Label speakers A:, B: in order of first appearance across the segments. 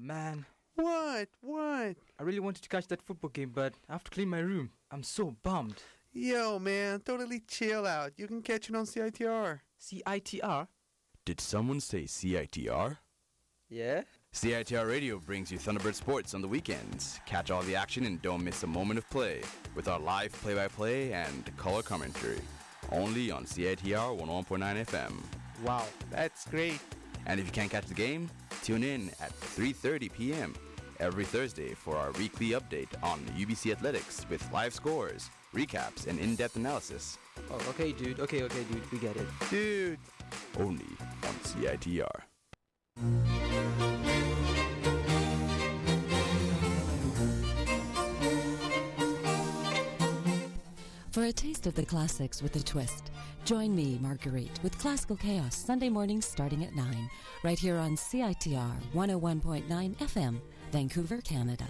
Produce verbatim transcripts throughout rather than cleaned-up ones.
A: man.
B: What? What?
A: I really wanted to catch that football game, but I have to clean my room. I'm so bummed.
B: Yo, man, totally chill out. You can catch it on C I T R.
A: C I T R?
C: Did someone say C I T R?
A: Yeah?
C: C I T R Radio brings you Thunderbird Sports on the weekends. Catch all the action and don't miss a moment of play with our live play-by-play and color commentary. Only on C I T R one oh one point nine F M.
B: Wow, that's great.
C: And if you can't catch the game, tune in at three thirty p.m. every Thursday for our weekly update on U B C Athletics with live scores, recaps, and in-depth analysis.
A: Oh, okay, dude. Okay, okay, dude. We get it.
B: Dude.
C: Only on C I T R.
D: For a taste of the classics with a twist, join me, Marguerite, with Classical Chaos Sunday mornings starting at nine, right here on C I T R one oh one point nine F M, Vancouver, Canada.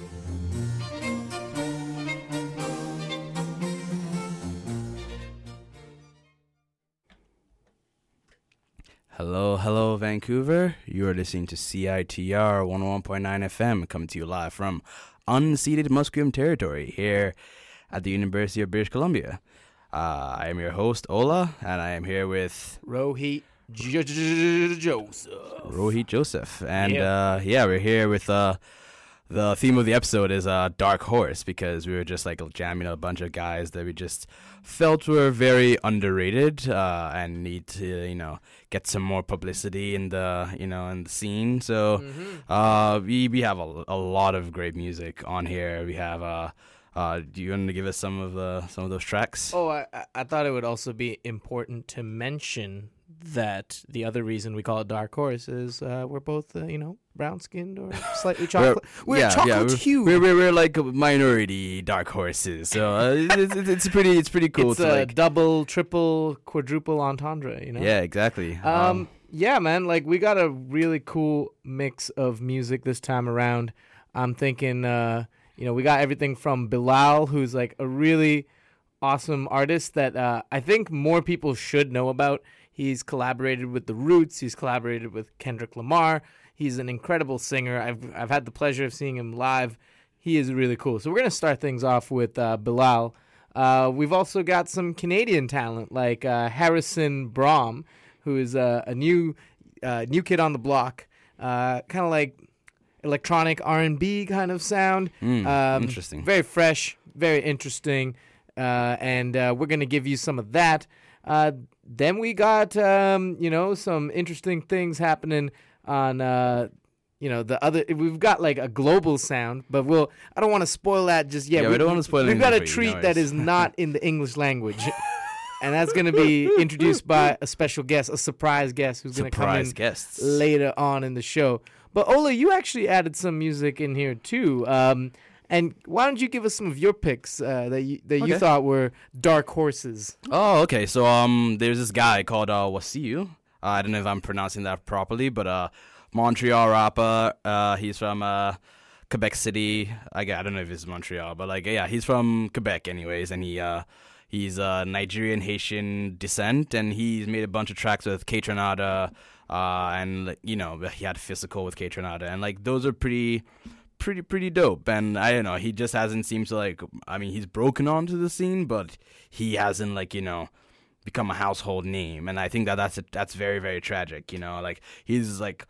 C: Hello, hello, Vancouver. You are listening to C I T R one oh one point nine F M, coming to you live from unceded Musqueam territory here at the University of British Columbia. Uh, I am your host, Ola, and I am here with
E: Rohit J- J- Joseph.
C: Rohit Joseph. And
E: Yep.
C: uh, yeah, we're here with uh, the theme of the episode is uh, Dark Horse, because we were just like jamming a bunch of guys that we just felt were very underrated uh, and need to, you know, get some more publicity in the, you know, in the scene. So
E: Mm-hmm.
C: uh, we we have a, a lot of great music on here. We have uh, uh, do you want to give us some of the some of those tracks?
E: Oh, I, I- I thought it would also be important to mention that the other reason we call it Dark Horse is uh, we're both, uh, you know, brown-skinned or slightly chocolate. We're,
C: yeah,
E: chocolate
C: yeah, we're,
E: hued.
C: We're, we're, we're like minority dark horses, so uh, it's, it's, it's pretty it's pretty cool.
E: It's
C: to
E: a
C: like,
E: double, triple, quadruple entendre, you know?
C: yeah, exactly.
E: Um, yeah, man, like we got a really cool mix of music this time around. I'm thinking, uh, you know, we got everything from Bilal, who's like a really awesome artist that uh, I think more people should know about. He's collaborated with The Roots. He's collaborated with Kendrick Lamar. He's an incredible singer. I've I've had the pleasure of seeing him live. He is really cool. So we're gonna start things off with uh, Bilal. Uh, we've also got some Canadian talent like uh, Harrison Brom, who is uh, a new uh, new kid on the block, uh, kind of like electronic R and B kind of sound.
C: Mm,
E: Um,
C: interesting.
E: Very fresh, very interesting, uh, and uh, we're gonna give you some of that. Uh, then we got um, you know some interesting things happening on uh, you know the other. We've got like a global sound, but we'll. I don't want to spoil that just yet.
C: Yeah, we don't wanna spoil
E: We've got a
C: anything for you,
E: treat
C: no
E: that
C: worries.
E: is not in the English language. And that's going to be introduced by a special guest, a surprise guest who's going to come in
C: Surprise guests.
E: later on in the show. But Ola, you actually added some music in here too. Um, and why don't you give us some of your picks uh, that you that you
C: Okay.
E: thought were dark horses?
C: Oh, okay. So um, there's this guy called uh, Wasiu. Uh, I don't know if I'm pronouncing that properly, but uh, Montreal rapper. Uh, he's from uh, Quebec City. I, g- I don't know if it's Montreal, but like yeah, he's from Quebec anyways, and he uh, he's uh, Nigerian Haitian descent, and he's made a bunch of tracks with K Tronada, uh, and like, you know he had Physical with K Tronada, and like those are pretty. pretty pretty dope, and I don't know, he just hasn't seemed to like, I mean, he's broken onto the scene, but he hasn't like, you know, become a household name, and I think that that's a, that's very very tragic, you know, like he's like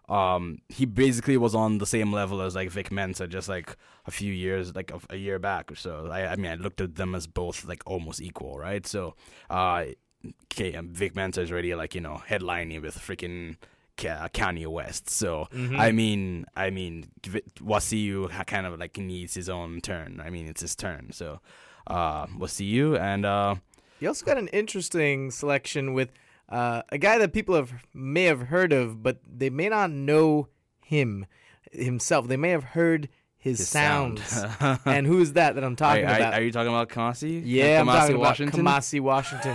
C: um he basically was on the same level as like Vic Mensa just like a few years, like a, a year back or so. I, I mean, I looked at them as both like almost equal, right? So uh okay, um, Vic Mensa is already like, you know, headlining with freaking Ca- Kanye West. So
E: Mhm.
C: I mean, I mean, V- Wasiu ha- kind of like needs his own turn. I mean, it's his turn. So uh, Wasiu, and uh,
E: You also got an interesting selection with uh, a guy that people have may have heard of, but they may not know him himself. They may have heard his,
C: his
E: sounds.
C: sound.
E: And who is that that I'm talking
C: are, are-
E: about?
C: are you talking about Kamasi?
E: yeah, I'm
C: Kamasi
E: talking
C: Washington.
E: about Kamasi Washington.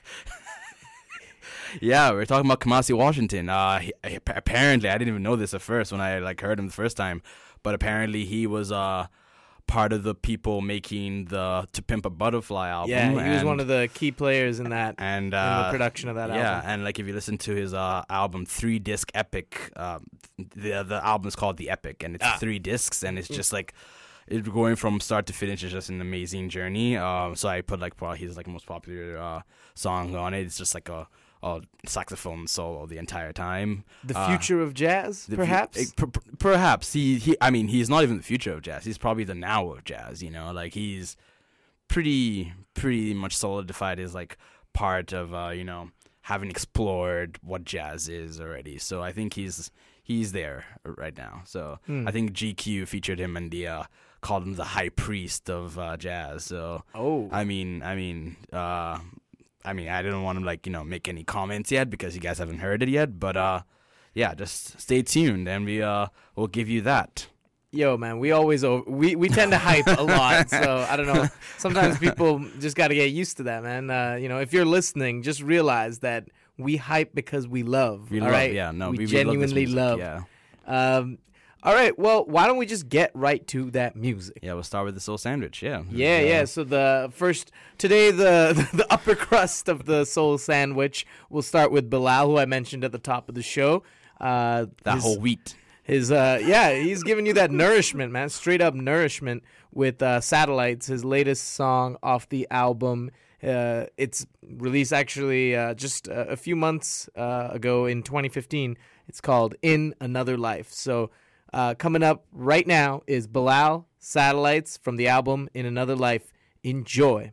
C: Yeah, we're talking about Kamasi Washington. Uh, he, he- apparently, I didn't even know this at first when I like heard him the first time, but apparently he was uh part of the people making the To Pimp a Butterfly album.
E: Yeah, he was
C: and,
E: one of the key players in that
C: and
E: in
C: uh,
E: the production of that
C: yeah,
E: album.
C: and like if you listen to his uh, album Three Disc Epic, um, the the album is called The Epic, and it's
E: Ah.
C: three discs, and it's just like it going from start to finish is just an amazing journey. Um, so I put like probably his like most popular uh, song on it. It's just like a, a saxophone solo the entire time.
E: The
C: Uh,
E: future of jazz,
C: The fu-
E: perhaps.
C: eh, per- per- perhaps he, he. I mean, he's not even the future of jazz. He's probably the now of jazz. You know, like he's pretty, pretty much solidified as like part of uh, you know having explored what jazz is already. So I think he's he's there right now. So
E: Hmm.
C: I think G Q featured him in the uh, called him the high priest of uh, jazz. So
E: oh,
C: I mean, I mean, uh, I mean, I didn't want to like you know make any comments yet because you guys haven't heard it yet. But uh, yeah, just stay tuned and we uh will give you that.
E: yo, man, we always over, we we tend to hype a lot. So I don't know. Sometimes people just got to get used to that, man. Uh, you know, if you're listening, just realize that we hype because we love.
C: We
E: all
C: love,
E: right?
C: yeah, no,
E: we,
C: we, we love this
E: genuinely
C: music,
E: love.
C: Yeah,
E: Um, all right. Well, why don't we just get right to that music?
C: yeah. We'll start with the soul sandwich. Yeah,
E: Yeah,
C: Uh,
E: yeah. So the first today, the the upper crust of the soul sandwich. We'll start with Bilal, who I mentioned at the top of the show. Uh,
C: That
E: his,
C: whole wheat.
E: his uh, yeah, he's giving you that nourishment, man. Straight up nourishment with uh, Satellites, his latest song off the album. Uh, it's released actually uh, just a, a few months uh, ago in twenty fifteen. It's called In Another Life. So uh, coming up right now is Bilal, Satellites from the album In Another Life. Enjoy.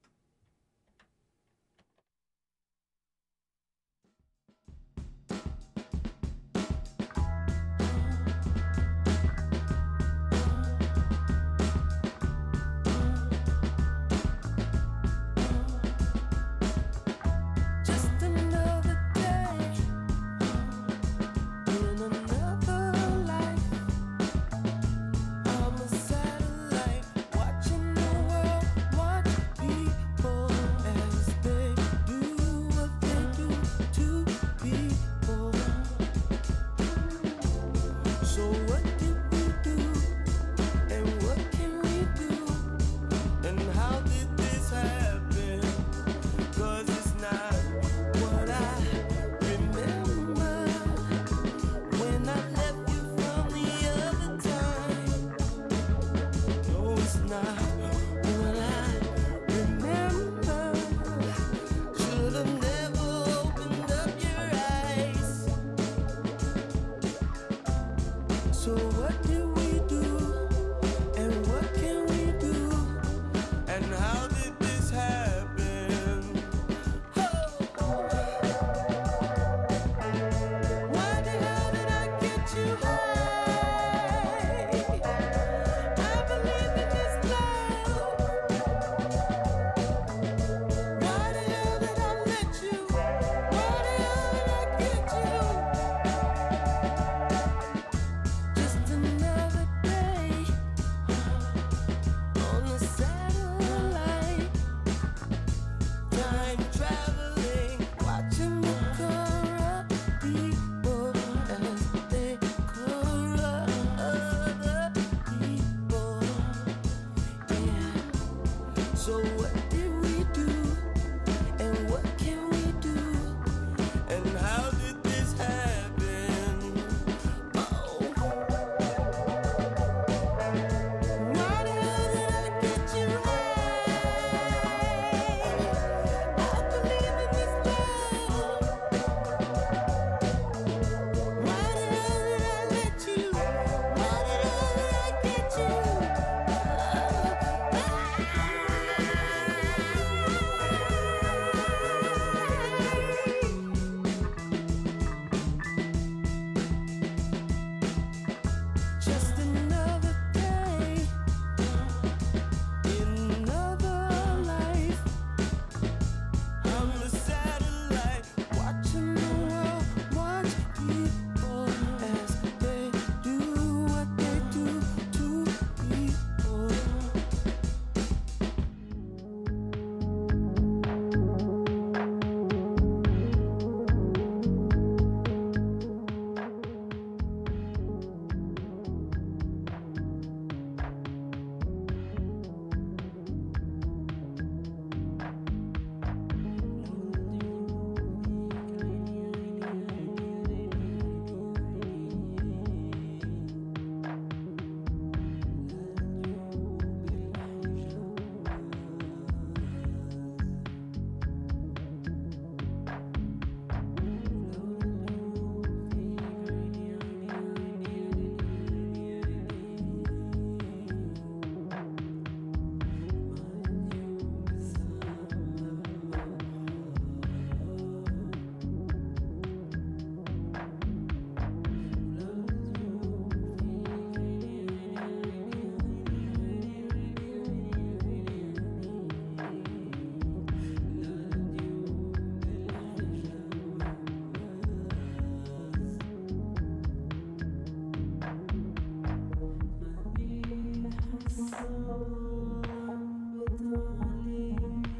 F: Just another day in another life. I'm a satellite watching the world, watch people as they do what they do to people. So what did we do? And what can we do? And how did this happen? 'Cause it's not what I remember when I left you from the other time. No, it's not what I remember. Should have never opened up your eyes. So what did we do? And what can we do? And how did this happen? Why the hell did I get you high? I believe in this love. Why the hell did I let you? Why the hell did I get you? Just another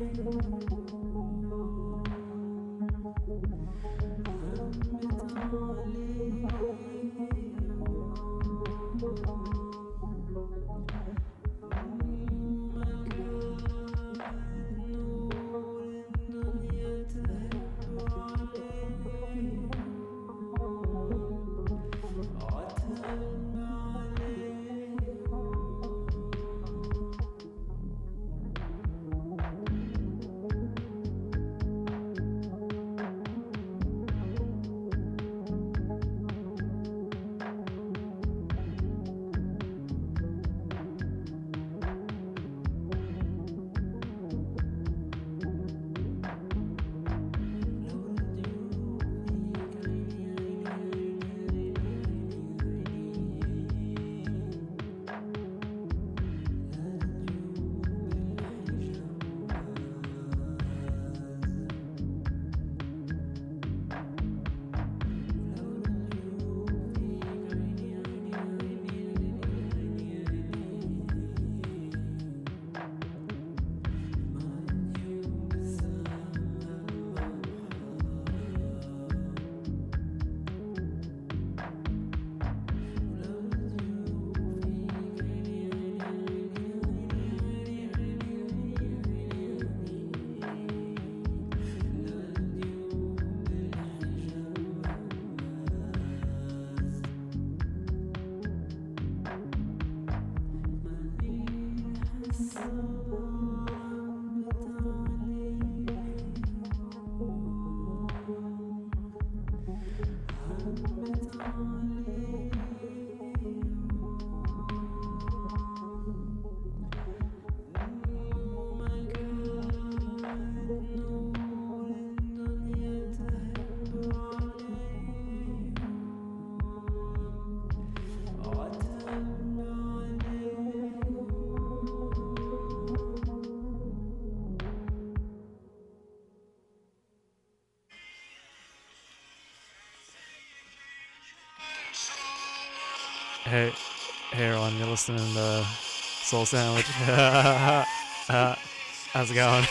G: Hey, hey everyone, you're listening to Soul Sandwich. uh, how's it going?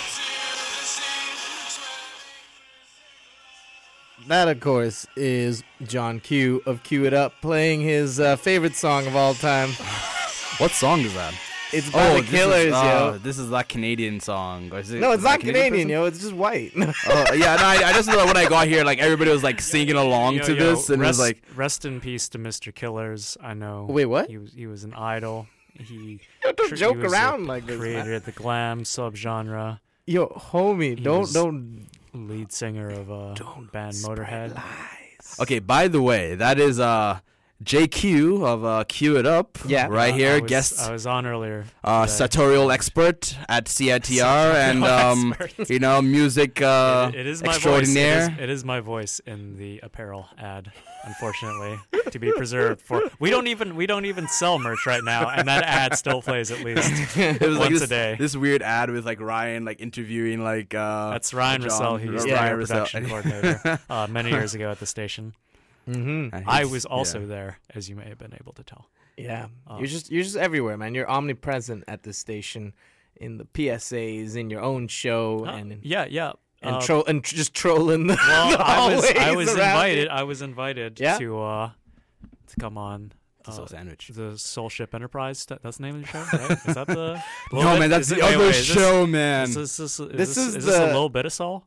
E: That, of course, is John Q of Q It Up playing his uh, favorite song of all time.
C: What song is that?
E: It's by the
C: this
E: Killers,
C: is,
E: yo.
C: uh, This is that Canadian song. Or is it,
E: No, it's
C: is that
E: not Canadian,
C: person?
E: yo. It's just white.
C: Oh, yeah, no, I, I just know that when I got here, like everybody was like singing along
G: Yo,
C: to
G: yo,
C: this, and it
G: rest,
C: was like,
G: rest in peace to Mister Killers. I know.
E: Wait, what?
G: He was he was an idol. He
E: Don't
G: tr-
E: joke
G: he was
E: around
G: a,
E: like this, man.
G: Created the glam subgenre.
E: Yo, homie,
G: He
E: don't
G: was-
E: don't
G: Lead singer of a band Motorhead.
C: okay. By the way, that is uh J Q of uh, Q It Up.
E: Yeah.
C: right
G: Uh,
C: here,
G: I was,
C: guest
G: I was on earlier.
C: uh,
G: today.
C: sartorial expert at C I T R, and um,
G: expert.
C: you know, music uh,
G: it, it is my
C: extraordinaire.
G: voice. It is, it is my voice in the apparel ad, unfortunately, to be preserved for. We don't even we don't even sell merch right now, and that ad still plays at least
C: It was like
G: once
C: this,
G: a day.
C: this weird ad with like Ryan like interviewing like uh,
G: That's Ryan
C: John-
G: Russell. He was
C: uh,
G: the
C: Ryan
G: air
C: Russell.
G: production coordinator uh, many years ago at the station.
E: Mm-hmm.
C: And
G: I
C: he's-
G: was also
C: yeah.
G: there, as you may have been able to tell.
E: Yeah,
G: Uh,
E: you're just you're just everywhere, man. You're omnipresent at this station, in the P S As, in your own show,
G: Uh,
E: and in,
G: yeah, yeah.
E: and
G: uh,
E: tro- and tr- just trolling the,
G: well,
E: the
G: I was I
E: hallways
G: was
E: around
G: invited.
E: you.
G: I was invited
E: Yeah?
G: to uh to come on.
C: The Soul
G: uh,
C: Sandwich.
G: The Soul Ship Enterprise. That- That's the name of the show, right? Is that the?
C: No,
G: little bit-
C: man, that's
G: is
C: the
G: it- wait,
C: other
G: wait, is this-
C: show, man.
G: Is this, is this, is
E: This
G: this,
E: is
G: is this a
E: the-
G: little bit of soul?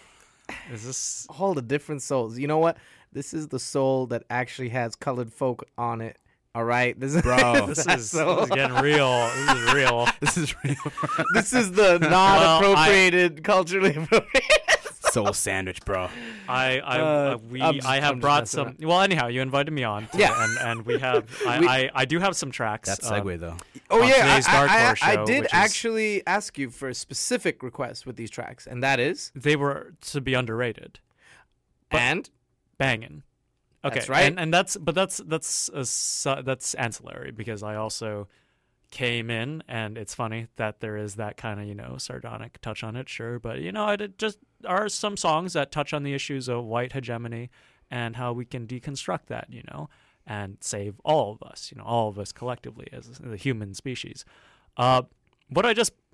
G: Is this?
E: All the different souls. You know what? This is the soul that actually has colored folk on it. All right, this is
C: Bro.
G: This
E: that
G: is,
E: soul.
G: this is getting real. This is real.
C: This is real.
E: This is the not
G: Well, I-
E: appropriated, culturally appropriated.
C: Soul Sandwich, bro.
G: I, I,
E: Uh,
G: uh, we,
E: I'm just-
G: I
E: I'm
G: have
E: just
G: brought
E: messing
G: some. Well, anyhow, you invited me on. to-
E: Yeah.
G: and and we have. I,
E: We-
G: I, I do have some tracks.
C: That
G: uh,
C: segue though.
E: Oh
G: on
E: yeah,
G: today's
E: I, I,
G: Dark
E: I,
G: Horse
E: I
G: show,
E: did
G: which is-
E: actually ask you for a specific request with these tracks, and that is
G: they were to be underrated. But-
E: and
G: Banging. Okay,
E: That's right.
G: And, and that's but that's that's a, su- that's ancillary because I also came in, and it's funny that there is that kind of you know sardonic touch on it, sure, but you know it just are some songs that touch on the issues of white hegemony and how we can deconstruct that, you know, and save all of us, you know, all of us collectively as the human species. Uh, what I just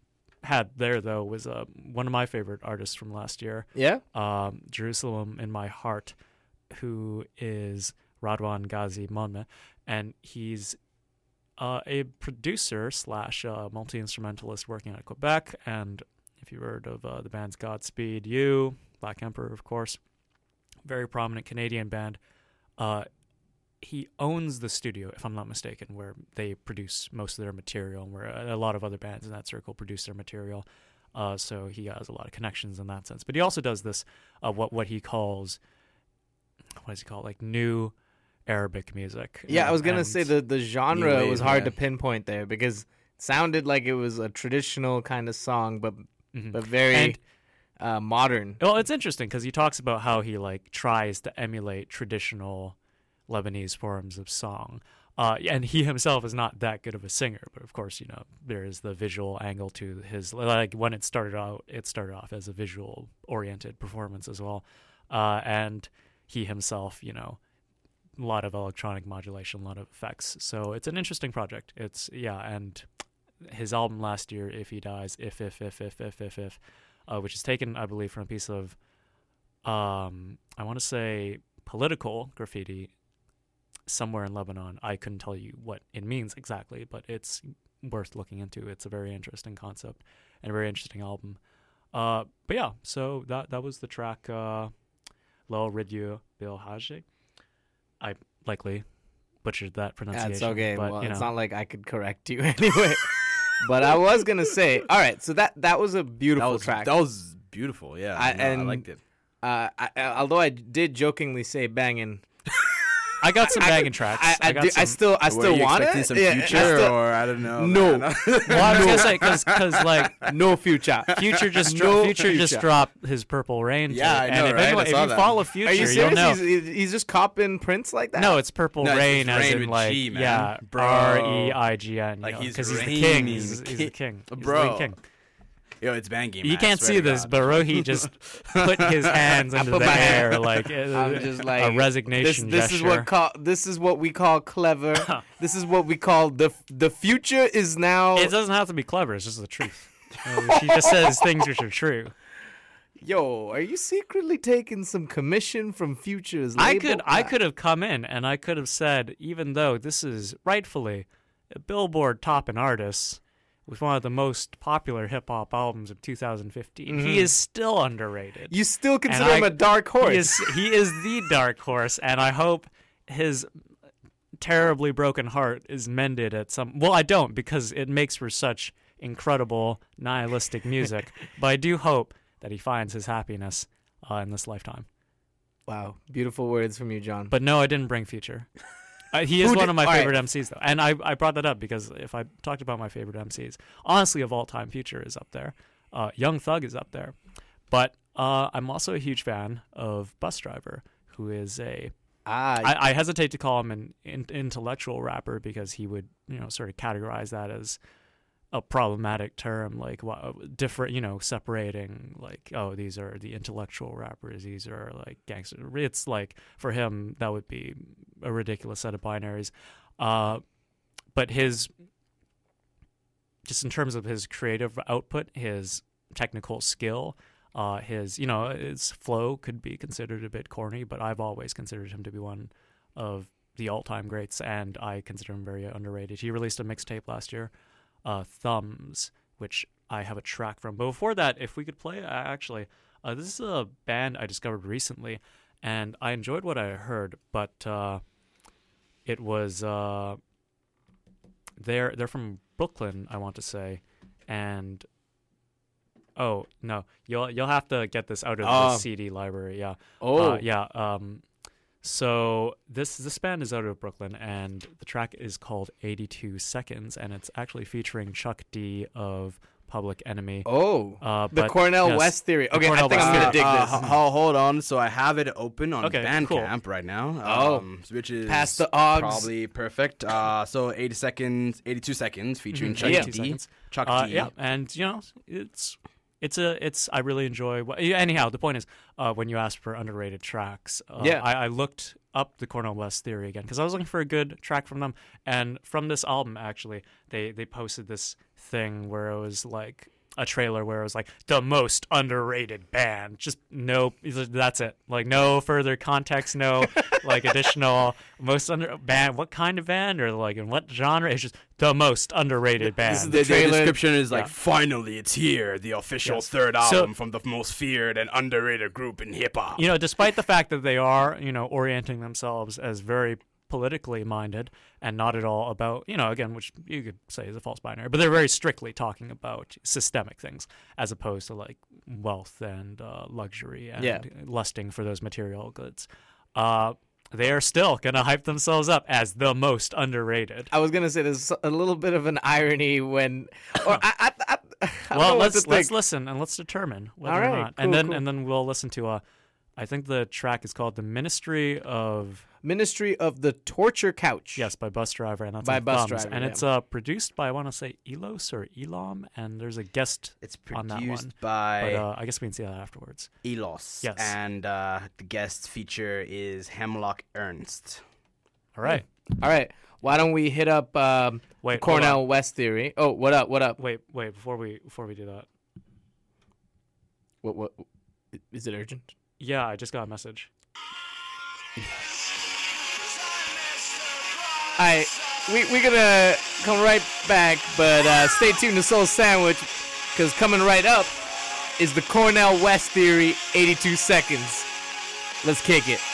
G: had there though was uh, one of my favorite artists from last year,
E: Yeah.
G: um, Jerusalem in My Heart, who is Radwan Ghazi Monme, and he's uh, a producer slash uh, multi-instrumentalist working out of Quebec. And if you've heard of uh, the bands Godspeed You, Black Emperor, of course, very prominent Canadian band. Uh, he owns the studio, if I'm not mistaken, where they produce most of their material, and where a, a lot of other bands in that circle produce their material. Uh, so he has a lot of connections in that sense. But he also does this, uh, what what he calls, what does he call it, like new Arabic music.
E: Yeah, I was gonna
G: And-
E: say the the genre
C: wave,
E: was hard
C: yeah.
E: to pinpoint there because it sounded like it was a traditional kind of song, but
G: Mhm.
E: but very
G: And-
E: uh, modern.
G: Well, it's interesting because he talks about how he like tries to emulate traditional Lebanese forms of song. Uh, and he himself is not that good of a singer, but of course, you know, there is the visual angle to his, like when it started out, it started off as a visual oriented performance as well. Uh, and he himself, you know, a lot of electronic modulation, a lot of effects. So it's an interesting project. It's, yeah. And his album last year, If He Dies, If, If, If, If, If, If, If, uh, which is taken, I believe, from a piece of, um, I want to say political graffiti somewhere in Lebanon. I couldn't tell you what it means exactly, but it's worth looking into. It's a very interesting concept and a very interesting album. Uh, but yeah, so that that was the track uh, Lo Ridio Bil Haji. I likely butchered that pronunciation.
E: That's okay.
G: But,
E: Well,
G: you
E: it's
G: know.
E: not like I could correct you anyway. But I was gonna say, all right. So that that was a
C: That
E: beautiful
C: was
E: track.
C: that was beautiful. Yeah,
E: I-
C: no, I
E: and-
C: liked it.
E: uh, I, I- although I did jokingly say banging.
G: I got some
E: I-
G: banging tracks.
E: I, I,
G: got
E: do- I
G: some-
E: still I
C: Were
E: still
C: you
E: want
C: expecting
E: it.
C: some
E: Yeah, I
C: future,
E: still-
C: or I don't know.
E: No.
C: man.
G: well, I was gonna say because like
E: no future.
G: Future just
E: No
G: dro- Future just
E: Future.
G: dropped his Purple Rain.
C: Yeah, I
G: tape,
C: know,
G: and if,
C: right?
G: anyone-
C: I
G: if
C: saw
G: you
C: that.
G: follow Future,
E: Are you
G: you'll
E: serious?
G: know.
E: He's, he's just copying Prince like that?
G: No, it's Purple
C: No, it's
G: Rain,
C: just
G: as
C: Rain
G: in
C: with
G: like
C: G, man.
G: yeah,
C: Bro.
G: R E I G N.
C: Like, he's
G: because he's the
C: reigning
G: king. He's,
C: king.
G: he's the king. He's
C: Bro.
G: the lead king.
C: Yo, it's banging.
G: You
C: man, I
G: can't
C: swear
G: see
C: to
G: this,
C: God.
G: but Rohi just put his hands
E: I
G: into
E: put
G: the
E: my
G: air
E: hand-
G: like, uh,
E: I'm just like
G: a resignation
E: This, this is
G: gesture.
E: what call this is what we call clever. This is what we call the the future is now.
G: It doesn't have to be clever. It's just the truth. Uh, she just says things which are true.
E: Yo, are you secretly taking some commission from Future's
G: I
E: label?
G: could I could have come in and I could have said, even though this is rightfully a Billboard top in artists with one of the most popular hip hop albums of two thousand fifteen, he
E: Mhm.
G: is still underrated.
E: You still consider
G: I-
E: him a dark horse?
G: He is he is the dark horse, and I hope his terribly broken heart is mended at some. Well, I don't, because it makes for such incredible nihilistic music. But I do hope that he finds his happiness uh, in this lifetime.
E: Wow, beautiful words from you, John.
G: But no, I didn't bring Future. Uh, he is
E: Who
G: one
E: did-
G: of my
E: all right.
G: favorite M Cs, though. And I, I brought that up because if I talked about my favorite M Cs, honestly, of all time, Future is up there. Uh, Young Thug is up there. But uh, I'm also a huge fan of Bus Driver, who is a...
E: ah,
G: I, I hesitate to call him an in, intellectual rapper because he would, you know, sort of categorize that as a problematic term, like wha- different, you know, separating like, oh, these are the intellectual rappers, these are like gangster. It's like, for him, that would be a ridiculous set of binaries. Uh, but his, just in terms of his creative output, his technical skill, uh, his, you know, his flow could be considered a bit corny, but I've always considered him to be one of the all-time greats, and I consider him very underrated. He released a mixtape last year, uh, Thumbs, which I have a track from. But before that, if we could play, uh, actually, uh, this is a band I discovered recently, and I enjoyed what I heard, but uh, it was, uh, they're, they're from Brooklyn, I want to say, and... Oh no, you'll you'll have to get this out of
E: Oh.
G: the C D library. Yeah.
E: oh,
G: Uh, yeah. Um, so this this band is out of Brooklyn, and the track is called eighty-two Seconds, and it's actually featuring Chuck D of Public Enemy.
E: oh,
G: Uh,
E: the
G: but
E: Cornell
G: yes,
E: West theory.
G: the
E: Okay,
G: Cornell
E: I think I'm
G: West
E: gonna
G: theory.
E: dig
C: Uh,
E: this.
C: h- ho- hold on. So I have it open on
G: Okay,
C: Bandcamp
G: cool.
C: right now.
E: Oh.
C: um, which is
E: Past the Oggs.
C: probably perfect. Uh, so eighty seconds, eighty-two seconds, featuring
G: Mhm,
C: Chuck
G: eighty-two
C: D.
G: Seconds.
C: Chuck
G: Uh,
C: D.
G: yeah, and you know, it's it's a it's I really enjoy. What, yeah, anyhow, the point is, uh, when you asked for underrated tracks, uh,
E: Yeah.
G: I, I looked up the Cornell West theory again because I was looking for a good track from them, and from this album, actually, they they posted this thing where it was like a trailer where it was like the most underrated band. Just no, that's it. Like no further context, no like additional most under band. What kind of band or like in what genre? It's just the most underrated band.
E: This is
C: The, the
E: trailer-
C: description is like,
G: Yeah.
C: finally, it's here, the official
G: Yes.
C: third
G: So-
C: album from the most feared and underrated group in hip hop.
G: You know, despite the fact that they are, you know, orienting themselves as very politically minded and not at all about, you know, again, which you could say is a false binary, but they're very strictly talking about systemic things as opposed to like wealth and uh, luxury and
E: Yeah.
G: lusting for those material goods. Uh, they are still going to hype themselves up as the most underrated.
E: I was gonna say there's a little bit of an irony when, or I, I, I, I don't
G: Well,
E: know what
G: let's
E: to
G: let's
E: think.
G: listen and let's determine whether
E: All right,
G: or not,
E: cool,
G: and then
E: cool.
G: and then we'll listen to a. I think the track is called "The Ministry of."
E: Ministry of the Torture Couch.
G: Yes, by Bus Driver, and that's
E: By
G: on
E: Bus
G: Thumbs.
E: Driver,
G: and
E: yeah.
G: it's uh, produced by I want to say Elos or Elam, and there's a guest.
C: It's
G: on that
C: produced
G: one.
C: by
G: But uh, I guess we can see that afterwards.
C: Elos.
G: Yes.
C: And uh, the guest feature is Hemlock Ernst.
G: All right,
E: All right. Why don't we hit up um,
G: wait,
E: the
G: hold
E: Cornell
G: on.
E: West theory? Oh, what up? What up?
G: Wait, wait, before we before we do that.
E: What? What? Is it urgent?
G: Yeah, I just got a message.
E: All right. We we're gonna come right back, but uh, stay tuned to Soul Sandwich, because coming right up is the Cornell West theory. eighty-two seconds. Let's kick it.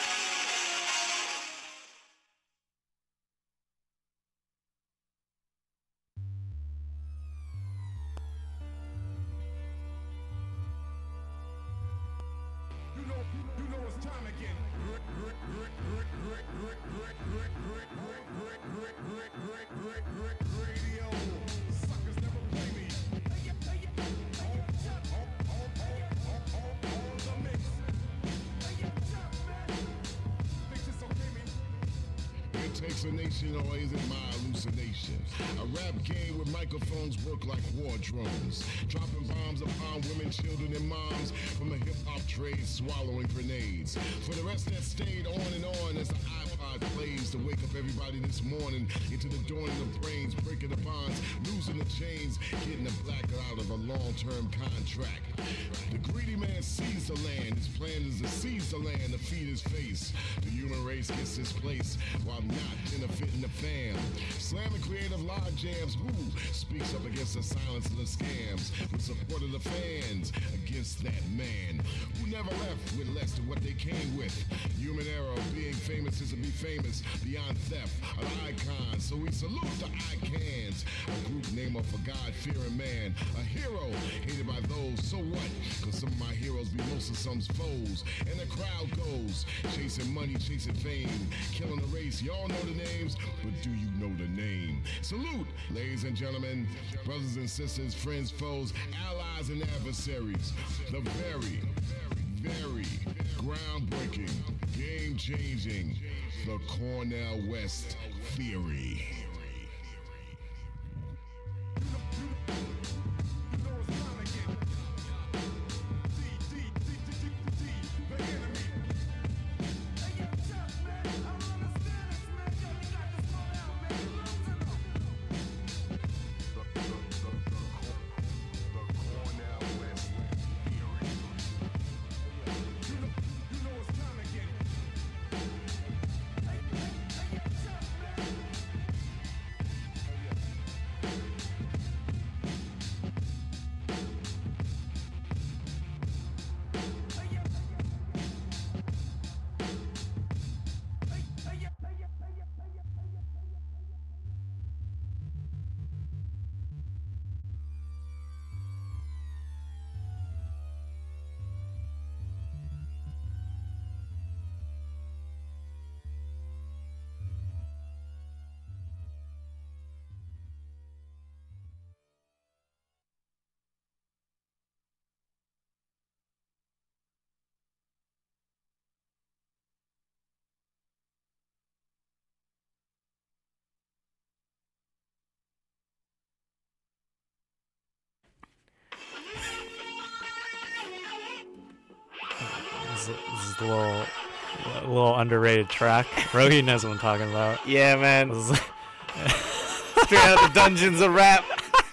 H: It takes a nation, or is it my hallucination? A rap game where microphones work like war drones, dropping bombs upon women, children, and moms from the hip-hop trade, swallowing grenades. For the rest that stayed on and on as the iPod plays to wake up everybody this morning into the dawning of brains, breaking the bonds, losing the chains, getting the blacker out of a long-term contract. The greedy man sees the land. His plan is to seize the land to feed his face. The human race gets its place while not benefiting the fam. Slamming creative log jams. Who speaks up against the silence and the scams? With support of the fans against that man who never left with less than what they came with. Human error, being famous is to be famous beyond theft. An icon, so we salute the icons. A group namer for God-fearing man. A hero hated by those. So what? Cause some of my heroes be most of some's foes. And the crowd goes chasing money, chasing fame, killing the race. Y'all know the names, but do you know the name? Salute, ladies and gentlemen, brothers and sisters, friends, foes, allies, and adversaries. The very, very groundbreaking, game-changing, the Cornell West Theory.
G: This is, this is a little, a little underrated track. Rohi knows what I'm talking about.
E: Yeah, man.
G: This is-
E: Straight out the dungeons of rap.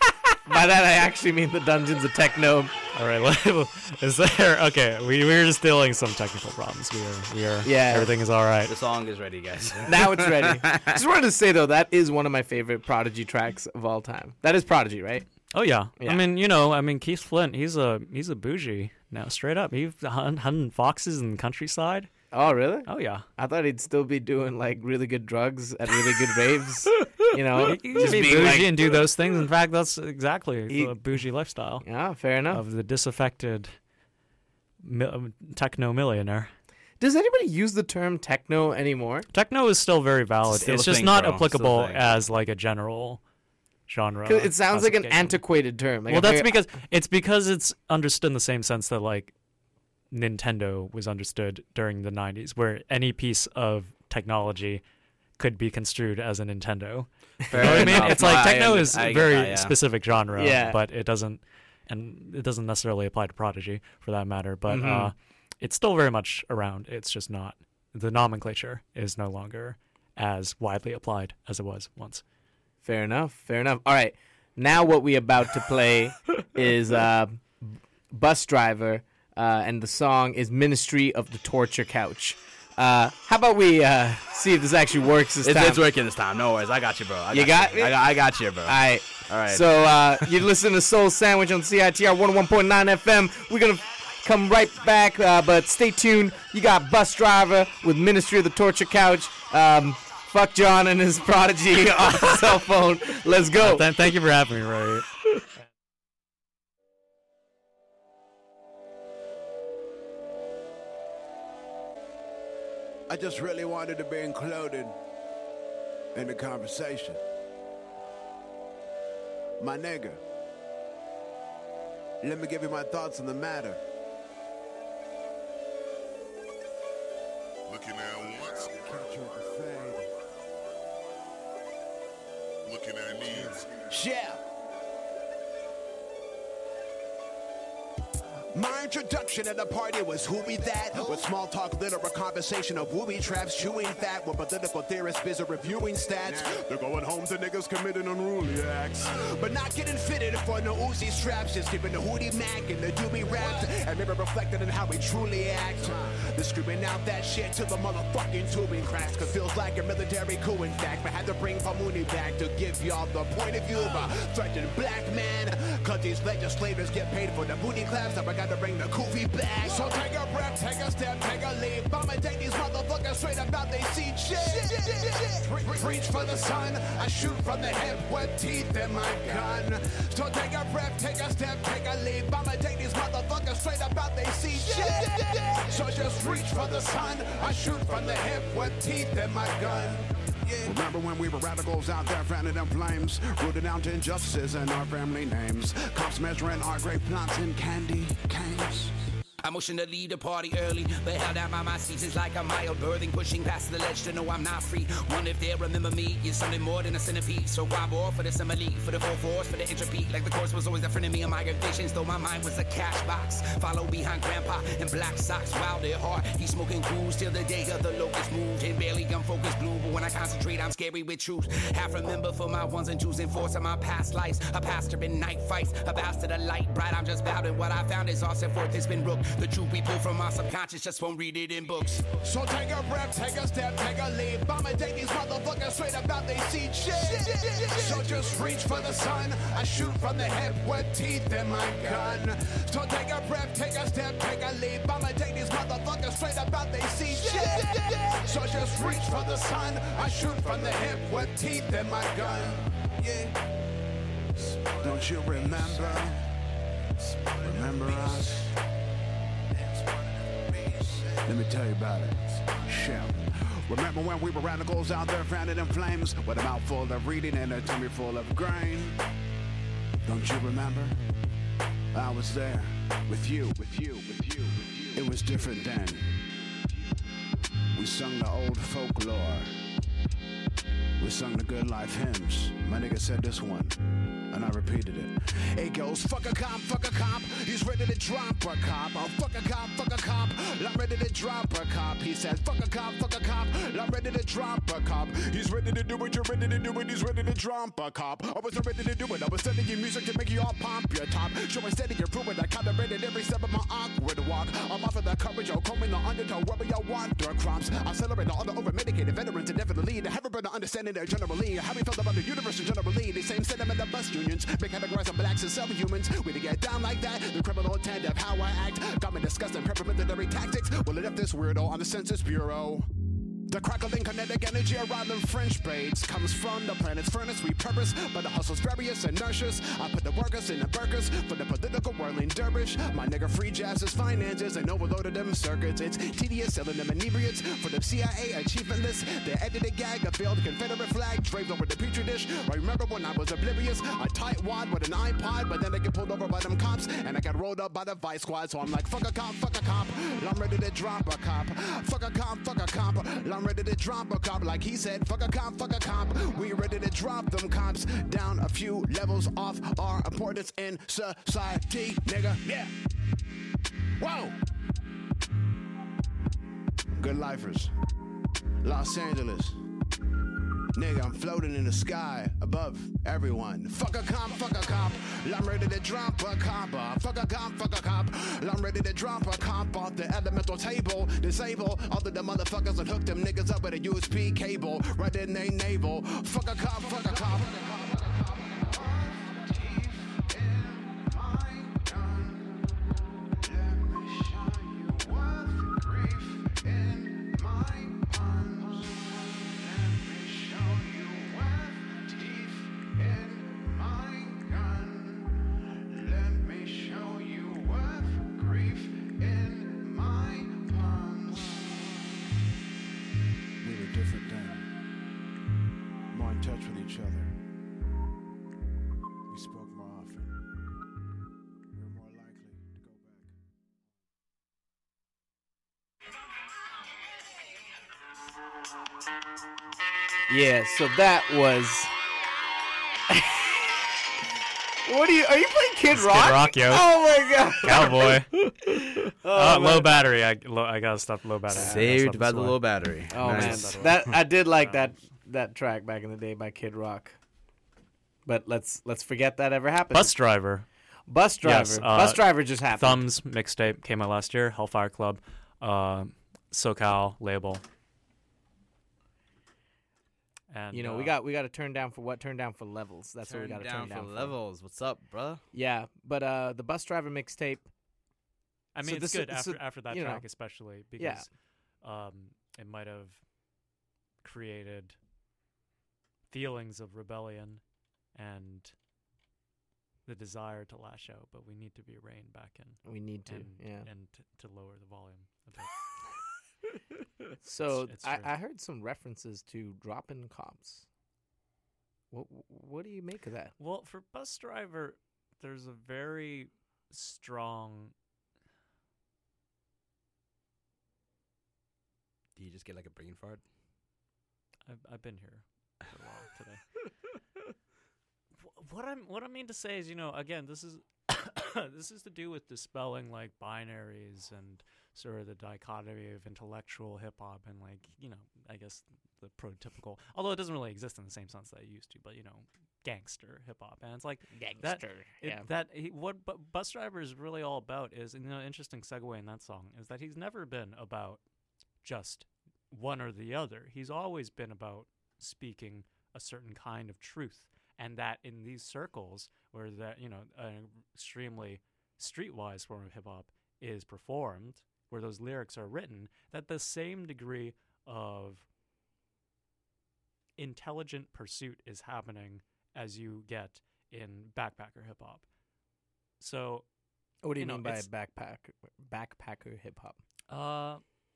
E: By that, I actually mean the Dungeons of Techno.
G: All right, is there? Okay, we we're just dealing some technical problems. We are, we are.
E: Yeah.
G: Everything is all right.
C: The song is ready, guys.
E: Now it's ready. Just wanted to say, though, that is one of my favorite Prodigy tracks of all time. That is Prodigy, right?
G: Oh yeah.
E: Yeah.
G: I mean, you know, I mean Keith Flint, he's a he's a bougie now, straight up. He's hun- hunting foxes in the countryside.
E: Oh, really?
G: Oh yeah.
E: I thought he'd still be doing, like, really good drugs at really good raves. You know?
G: He can be
E: being
G: bougie
E: like-
G: and do those things. In fact, that's exactly
E: He-
G: the bougie lifestyle
E: Yeah, fair enough.
G: of the disaffected mi- techno millionaire.
E: Does anybody use the term techno anymore?
G: Techno is still very valid.
C: Still
G: It's
C: a
G: just
C: thing,
G: not
C: bro. Still a
G: applicable
C: thing.
G: as like a general genre.
E: 'Cause it sounds like an
G: classification.
E: antiquated term. Like,
G: Well,
E: I
G: that's
E: figure-
G: because it's because it's understood in the same sense that like Nintendo was understood during the nineties, where any piece of technology could be construed as a Nintendo.
C: Fair
G: You know what I mean?
C: enough.
G: It's like
C: I
G: techno
C: under-
G: is
C: I
G: a
C: get
G: very
C: that, yeah.
G: specific genre,
E: Yeah.
G: but it doesn't, and it doesn't necessarily apply to Prodigy for that matter. But
E: Mhm.
G: uh, it's still very much around. It's just not, the nomenclature is no longer as widely applied as it was once.
E: Fair enough. Fair enough. All right. Now what we about to play is uh, Bus Driver, uh, and the song is Ministry of the Torture Couch. Uh, how about we uh, see if this actually works this
C: It's,
E: time?
C: it's working this time. No worries. I got you, bro. I
E: You got
C: you.
E: me?
C: I got, I got you, bro.
E: All right.
C: All right.
E: So uh, you listen to Soul Sandwich on C I T R one oh one point nine F M. We're going to come right back, uh, but stay tuned. You got Bus Driver with Ministry of the Torture Couch. Um, fuck John and his Prodigy on the cell phone. Let's go.
G: Th- thank you for having me, Rory.
I: I just really wanted to be included in the conversation. My nigga, let me give you my thoughts on the matter.
H: Looking at wants,
I: Catch you at the fade.
H: looking at needs.
I: Yeah. My introduction at the party was who be that? With small talk, little a conversation of wooby traps, chewing fat with political theorists busy reviewing stats. They're going home to niggas committing unruly acts, but not getting fitted for no Uzi straps, just keeping the hoodie Mac and the doobie wrapped, and maybe reflected on how we truly act. They're screaming out that shit till the motherfucking tubing cracks, cause feels like a military coup in fact, but had to bring Pamuni back to give y'all the point of view of a threatened black man, cause these legislators get paid for the booty claps, so I gotta bring the koofy back. So take a breath, take a step, take a leap. I'ma take these motherfuckers straight up out they see shit. Re- Reach for the sun, I shoot from the hip with teeth in my gun. So take a breath, take a step, take a leap. I'ma take these motherfuckers straight up out they see shit. So just reach for the sun, I shoot from the hip with teeth in my gun. Remember when we were radicals out there fanning them flames, rooted down to injustices and our family names, cops measuring our great plots in candy canes.
J: I motion to lead the party early, but held out by my seats is like a mild birthing, pushing past the ledge to know I'm not free. Wonder if they'll remember me is something more than a centipede. So grab more for the simile, for the full force, for the entropy. Like the course was always a friend of me and my visions, though my mind was a cash box. Follow behind grandpa in black socks, wild at heart. He's smoking cruise till the day of the locust moved. And barely unfocused blue, but when I concentrate, I'm scary with truth. Half remember for my ones and twos and fours of my past lives. A pastor in night fights, a bastard of light bright. I'm just bound, and what I found is all set forth. It's been rook. The truth we pull from our subconscious just won't read it in books. So take a breath, take a step, take a leap. I'ma take these motherfuckers straight up out they see shit. So just reach for the sun. I shoot from the hip with teeth in my gun. So take a breath, take a step, take a leap. I'ma take these motherfuckers straight up out they see shit. So just reach for the sun. I shoot from the hip with teeth in my gun. Yeah. Don't you remember? Remember us? Let me tell you about it. Shit. Remember when we were radicals out there fanning in flames with a mouthful of reading and a tummy full of grain? Don't you remember? I was there with you, with you, with you, with you. It was different then. We sung the old folklore.
I: We sung the good life hymns. My nigga said this one, and I repeated it. It goes, fuck a cop, fuck a cop. He's ready to drop a cop. Oh, fuck a cop, fuck a cop. I'm ready to drop a cop. He said, fuck a cop, fuck a cop. I'm ready to drop a cop. He's ready to do it, you're ready to do it. He's ready to drop a cop. I wasn't ready to do it. I was sending you music to make you all pump your top. Showing steady improvement. I calibrated every step of my awkward walk. I'm off of the coverage, yo, combing the undertow, wherever y'all want their crops. I celebrate all the over-medicated veterans and definitely they haven't been understanding their generally. How we felt about the universe in generally. The same sentiment of bus unions. Make categorize of blacks and subhumans. We to get down like that. The criminal intent of how I act. Got me disgusting peppermint tactics. Well, it left this weirdo on the Census Bureau. The crackling kinetic energy around them French braids comes from the planet's furnace we purpose, but the hustle's various and nauseous. I put the workers in the burgers for the political whirling dervish. My nigga free jazz is finances and overloaded them circuits. It's tedious, selling them inebriates for the C I A achievement list. They edited gag, a failed Confederate flag draped over the petri dish. I remember when I was oblivious, a tight wad with an iPod, but then I get pulled over by them cops and I got rolled up by the vice squad. So I'm like, fuck a cop, fuck a cop. I'm ready to drop a cop. Fuck a cop, fuck a cop. I'm ready to drop a cop, like he said, fuck a cop, fuck a cop. We ready to drop them cops down a few levels off our importance in society, nigga. Yeah. Whoa. Good lifers. Los Angeles. Nigga, I'm floating in the sky above everyone. Fuck a cop, fuck a cop. I'm ready to drop a cop. Uh, fuck a cop, fuck a cop. I'm ready to drop a cop off the elemental table. Disable all of the motherfuckers and hook them niggas up with a U S B cable right in their navel. Fuck a cop, fuck a cop.
E: Yeah, so that was. What are you? Are you playing Kid
G: It's
E: Rock?
G: Kid Rock, yo.
E: Oh my god,
G: Cowboy.
E: Oh,
G: uh, low
E: man.
G: battery. I low, I gotta stop low battery. I gotta
C: Saved
G: stop
C: by
G: this
C: the
G: way.
C: low battery.
E: Oh
C: Nice.
E: man, that I did like that that track back in the day by Kid Rock. But let's let's forget that ever happened.
G: Bus driver.
E: Bus driver.
G: Yes, uh,
E: Bus driver just happened.
G: Thumbs mixtape came out last year. Hellfire Club, uh, SoCal label. And
E: You know,
G: uh,
E: we got we got to turn down for what? Turn down for levels. That's what we
C: Turn
E: got to
C: down
E: turn down
C: for
E: for.
C: levels. What's up, bruh?
E: Yeah, but uh, the Bus Driver mixtape.
G: I mean,
E: So
G: it's
E: this is-
G: good after
E: so,
G: after that
E: you
G: track,
E: know,
G: especially because
E: yeah.
G: um, it might have created feelings of rebellion and the desire to lash out, but we need to be reined back in.
E: We need to,
G: and,
E: yeah.
G: and t- to lower the volume a bit.
E: So
G: It's- it's
E: I,
G: true.
E: I heard some references to dropping cops. What what do you make of that?
G: Well, for bus driver, there's a very strong.
C: Do you just get like a brain fart?
G: I've I've been here for a while today. Wh- What I'm what I mean to say is, you know, again, this is this is to do with dispelling like binaries and sort of the dichotomy of intellectual hip hop and like, you know, I guess the prototypical, although it doesn't really exist in the same sense that it used to, but you know, gangster hip hop. And it's like that,
E: Gangster,
G: it-
E: yeah.
G: that he, what Bu- Bus Driver is really all about is, you know, interesting segue in that song is that he's never been about just one or the other. He's always been about speaking a certain kind of truth, and that in these circles where that, you know, an extremely streetwise form of hip hop is performed, where those lyrics are written, that the same degree of intelligent pursuit is happening as you get in backpacker hip hop. So,
E: What do you,
G: you know,
E: mean by
G: it's-
E: backpack backpacker hip hop?
G: uh,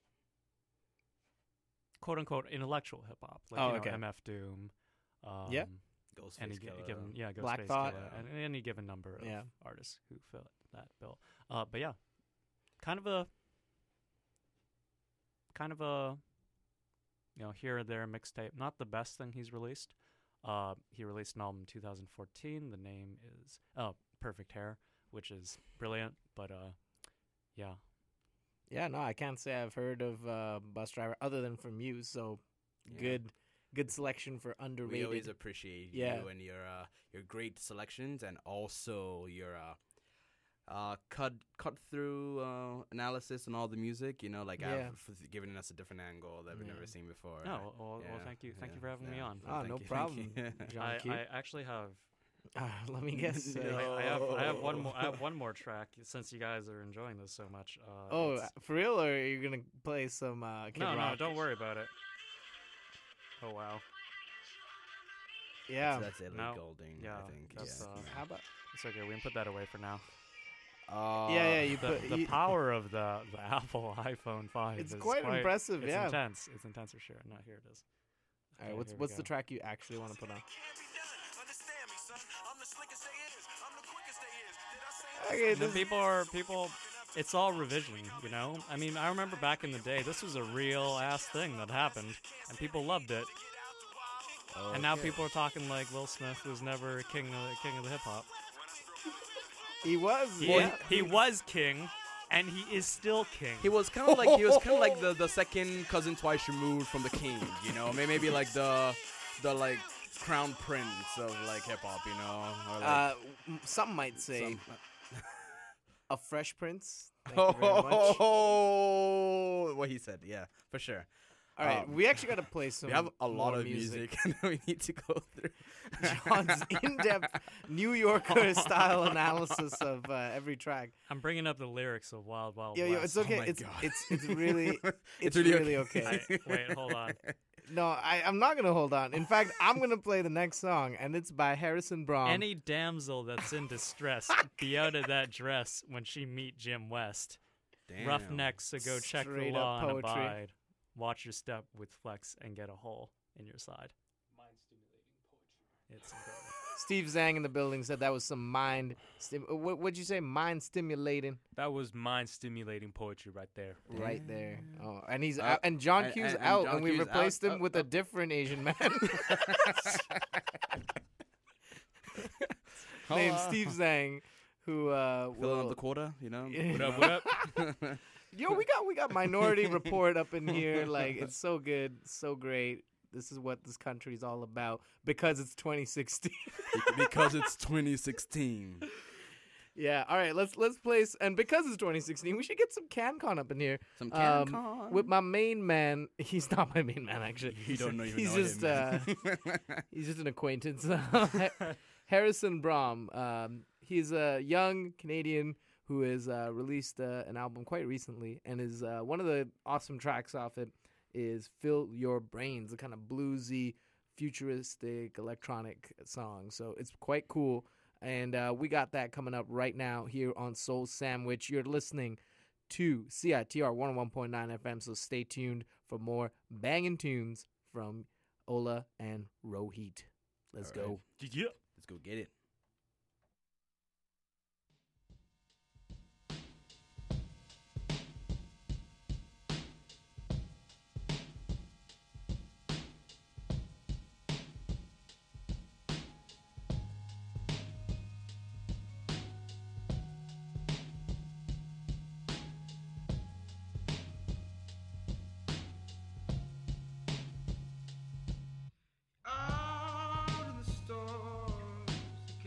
G: quote unquote intellectual hip hop, like
E: Oh,
G: you know,
E: okay.
G: M F Doom, um,
E: Yeah.
C: Ghostface
G: any gi-
C: Killah.
G: given yeah,
E: Black
G: Ghostface
E: Thought.
G: Killah, and any given number of
E: Yeah.
G: artists who fill that bill. Uh, but yeah, kind of a kind of a you know, here or there mixtape. Not the best thing he's released. Uh, he released an album in two thousand fourteen. The name is oh, Perfect Hair, which is brilliant. But uh, yeah,
E: Yeah, no, I can't say I've heard of uh, Bus Driver other than from you. So
C: Yeah.
E: good, good selection for underrated.
C: We always appreciate
E: Yeah.
C: you and your uh, your great selections, and also your uh, uh, cut cut through uh, analysis and all the music. You know, like
E: Yeah.
C: I've f- giving us a different angle that we've
E: Yeah.
C: never seen before.
G: no, well, well,
C: Yeah,
G: thank you, thank
C: yeah,
G: you for having me
C: yeah.
G: on.
E: Oh,
C: Thank
E: no
C: you, thank
E: problem,
C: you.
E: John
G: I,
E: Q.
G: I actually have.
E: Uh, let me guess.
G: I,
E: Uh,
G: I have I have one more I have one more track since you guys are enjoying this so much. Uh,
E: oh,
G: it's-
E: for real, or are you gonna play some uh, Kid
G: no, no,
E: Rock?
G: don't worry about it. Oh wow,
E: Yeah.
C: That's Ellie
G: No.
C: Goulding,
G: Yeah,
C: I think.
G: that's,
C: yeah.
G: uh,
E: How about?
G: it's okay. We can put that away for now.
C: Uh,
E: Yeah, yeah. You
G: The,
E: put.
G: the
E: you-
G: power of the, the Apple iPhone five.
E: It's
G: is
E: quite impressive,
G: It's
E: yeah.
G: intense. It's intense for sure. No, here it is.
E: All right.
G: Okay,
E: What's
G: here we
E: what's the
G: go.
E: track you actually want to put on? Okay,
G: And then
E: this,
G: people are people. It's all revision, you know. I mean, I remember back in the day, this was a real ass thing that happened, and people loved it. And now people are talking like Will Smith was never king of the king of the hip hop.
E: he was.
G: He,
E: yeah.
G: he was king, and he is still king.
C: He was kind of like he was kind of like the, the second cousin twice removed from the king, you know. May- Maybe like the the like crown prince of like hip hop, you know. Or like
E: Uh, m- some might say
C: some-
E: a Fresh Prince. Thank you very much.
C: Oh, what he said, yeah, for sure.
E: All right,
C: um,
E: we actually got to play some.
C: We have a lot
E: more
C: of music, and we need to go through.
E: John's in-depth New Yorker style analysis of uh, every track.
G: I'm bringing up the lyrics of Wild Wild
E: Yo,
G: West.
E: yo, it's okay.
C: my
E: it's
C: God.
E: it's it's really it's,
C: It's
E: really,
C: really
E: okay.
G: I, wait, hold on.
E: No, I, I'm not gonna hold on. In fact, I'm gonna play the next song, and it's by Harrison Braum.
G: Any damsel that's in distress, be out of that dress when she meet Jim West.
C: Damn.
G: Roughnecks, so go check the
E: Straight
G: law
E: up
G: and
E: poetry.
G: abide. Watch your step with flex and get a hole in your side. Mind-stimulating poetry. It's incredible.
E: Steve Zhang in the building said that was some mind. Stim- what, what'd you say? Mind stimulating.
A: That was mind-stimulating poetry right there.
E: Right there. Oh, and he's
C: Uh,
E: out, and John
C: and-
E: Q's
C: and- and
E: out,
C: John
E: and we
C: Q's
E: replaced
C: out.
E: him
C: Uh,
E: with
C: uh.
E: a different Asian man named Steve Zhang, who uh,
C: Filling
E: will,
C: up the quota, you know.
A: What up, what up?
E: Yo, we got we got Minority Report up in here. Like, it's so good, so great. This is what this country's all about because it's twenty sixteen.
C: Because it's twenty sixteen.
E: Yeah. All right. Let's let's place, and because it's twenty sixteen, we should get some CanCon up in here.
C: Some
E: Um,
C: CanCon.
E: with my main man. He's not my main man, actually.
C: You don't know even
E: He's
C: know
E: just
C: him,
E: uh, he's just an acquaintance. Harrison Braum. Um, he's a young Canadian who has uh, released uh, an album quite recently, and is uh, one of the awesome tracks off it is "Fill Your Brains," a kind of bluesy, futuristic electronic song. So it's quite cool. And uh, we got that coming up right now here on Soul Sandwich. You're listening to C I T R one oh one point nine F M, so stay tuned for more banging tunes from Ola and Rohit. Let's
C: All right.
E: go.
A: Yeah.
C: Let's go get it.
F: Out in the stars, the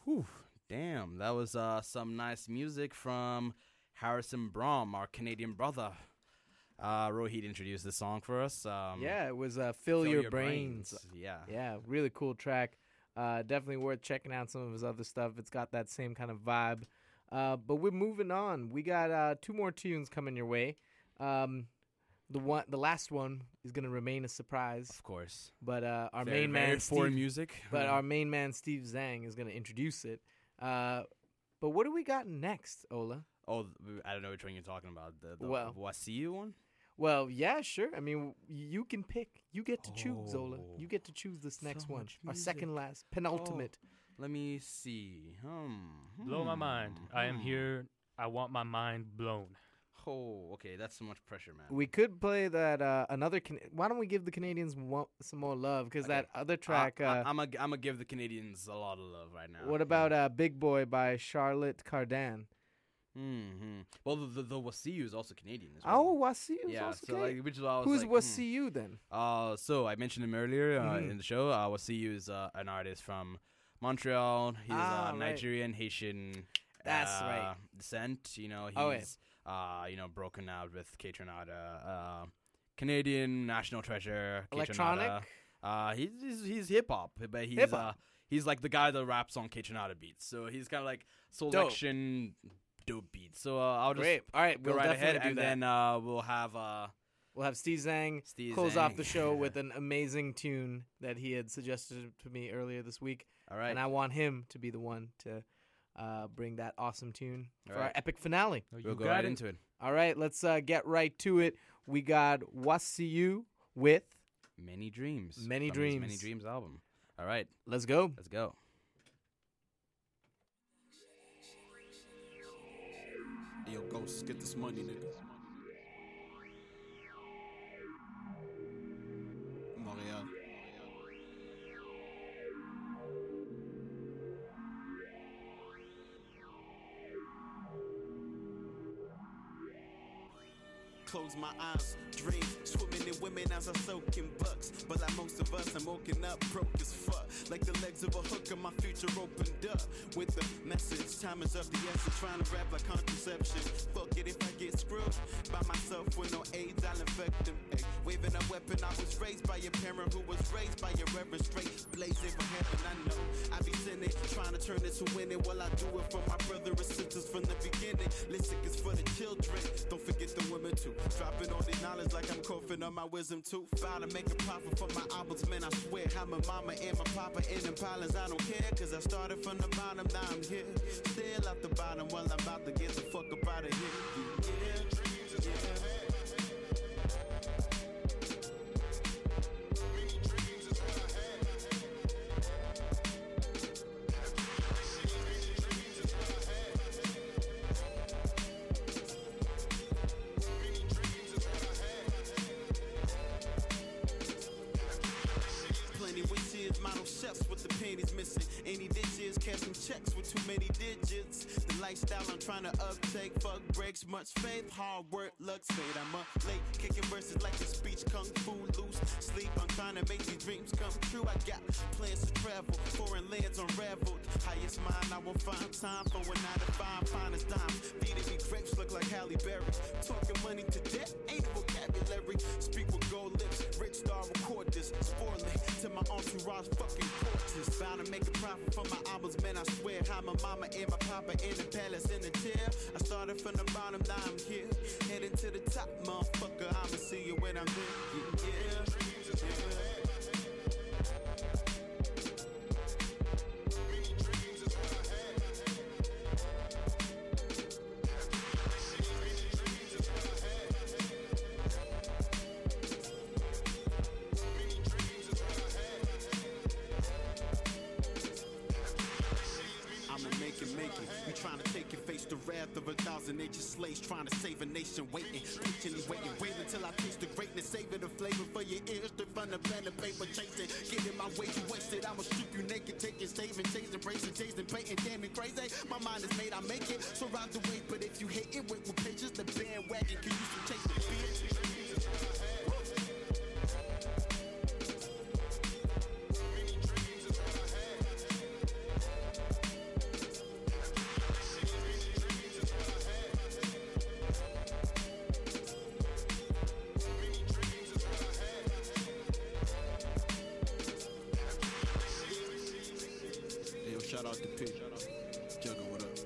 C: Whew, damn, that was uh, some nice music from Harrison Brom, our Canadian brother. Uh, Rohit introduced this song for us. Um,
E: Yeah, it was uh, Fill, Your, brains.
C: Yeah.
E: Yeah, really cool track. Uh, definitely worth checking out some of his other stuff. It's got that same kind of vibe. Uh, but we're moving on. We got uh, two more tunes coming your way. Um, the one, the last one is gonna remain a surprise,
C: Of course.
E: but uh, our
C: Very,
E: main
C: very
E: man
C: foreign
E: Steve,
C: music.
E: but our main man Steve Zhang is gonna introduce it. Uh, but what do we got next, Ola?
C: Oh, th- I don't know which one you're talking about. The, the
E: Well-
C: Wasiu one?
E: Well, yeah, sure. I mean, you can pick. You get to choose, Ola.
C: Oh.
E: You get to choose this next one.
C: much
E: Our
C: music.
E: second last, penultimate.
C: Let me see. Hmm.
K: Blow my
C: hmm,
K: mind. I am
C: hmm.
K: here. I want my mind blown.
C: Oh, okay. That's so much pressure, man.
E: We could play that uh, another. Can- Why don't we give the Canadians one, some more love? Because
C: Okay.
E: that other track.
C: I,
E: Uh,
C: am going to give the Canadians a lot of love right now.
E: what about uh, "Big Boy" by Charlotte Cardin?
C: Mm-hmm. Well, the, the, the Wasiu is also Canadian as well.
E: Oh, Wasiu.
C: yeah.
E: also
C: So,
E: okay.
C: like, which is why I was
E: Who's
C: like, hmm.
E: Wasiu then?
C: Uh, so I mentioned him earlier uh,
E: Mhm.
C: in the show. Uh, Wasiu is uh, an artist from Montreal. He's
E: Ah,
C: uh,
E: right.
C: Nigerian, Haitian
E: That's
C: uh,
E: right.
C: descent. You know, he's
E: Oh, yeah.
C: uh, you know broken out with Kate Renata, uh, Canadian national treasure. Kate
E: Electronic?
C: Renata. Uh, he's he's, he's hip hop, but he's
E: Hip-hop.
C: uh, he's like the guy that raps on Kate Renata beats. So he's kind of like soul
E: Dope.
C: action dope beats. So uh, I'll just
E: Great. All right,
C: go
E: we'll
C: right
E: definitely
C: ahead,
E: do
C: and
E: that.
C: then uh, we'll have. Uh,
E: We'll have Steve Zhang
C: Steve
E: close off
C: Zhang.
E: the show with an amazing tune that he had suggested to me earlier this week.
C: all right.
E: And I want him to be the one to uh, bring that awesome tune for
C: All
E: our
C: right.
E: epic finale.
K: Oh, you
C: we'll go
K: got
C: right
K: it.
C: into it.
E: All right, let's uh, get right to it. We got Wasiu with
C: Many Dreams.
E: Many
C: from his
E: Dreams.
C: Many Dreams album. All right,
E: Let's Go.
C: let's go.
L: Yo, Ghost, get this money, nigga. Montreal. Close my eyes, dream, swimming in women as I soak in bucks. But like most of us, I'm woken up broke as fuck. Like the legs of a hooker, my future opened up with the message. Time is of the essence, trying to rap like contraception. Fuck it if I get screwed by myself with no AIDS, I'll infect them. Ay, waving a weapon, I was raised by a parent who was raised by a reverend straight. Blazing for heaven, I know. I be sinning, trying to turn it to winning while I do it for my brother and sisters from the beginning. Listen, it's for the children. Don't forget the women too. Dropping all the knowledge like I'm coughing on my wisdom tooth. Vow to make a profit for my albums, man, I swear. I'm a mama and my papa in them pilots. I don't care, cause I started from the bottom, now I'm here. Still at the bottom while I'm about to get the fuck up out of here. Yeah, yeah. Plenty wishes, model chefs with the panties missing. Any dishes, cashing checks with too many digits. The lifestyle I'm trying to uptake, fuck breaks, much faith, hard work, luck, fade. I'm up late, kicking verses like a speech, kung fu loose. Sleep, I'm trying to make these dreams come true. I got plans to travel, foreign lands unraveled. Highest mind, I will find time for when I define finest dimes. Feeding me grapes look like Halle Berry. Talking money to death, ain't vocabulary. Speak with gold lips, rich star record this. Spoiling to my entourage, fucking gorgeous. Bound to make a profit for my albums, man, I swear. I'm a mama and my papa in the palace in the chair. I started from the bottom, now I'm here. Heading to the top, motherfucker, I'ma see you when I'm there. Yeah, yeah. I'ma make it, make it. You trying to take it, face the wrath of a thousand ancient slaves, trying to save a nation, waiting, patiently waiting, wait until I taste the greatness, saving the flavor for your ears, to find the pen and paper chasing. Get in my way, you wasted. I'ma strip you naked, taking, saving, chasing, bracing, chasing, painting, damn it crazy. My mind is made, I make it. So ride the wave, but if you hate it, wait with patience, the bandwagon can use some chasing, bitch. out to P. Juggle, what up?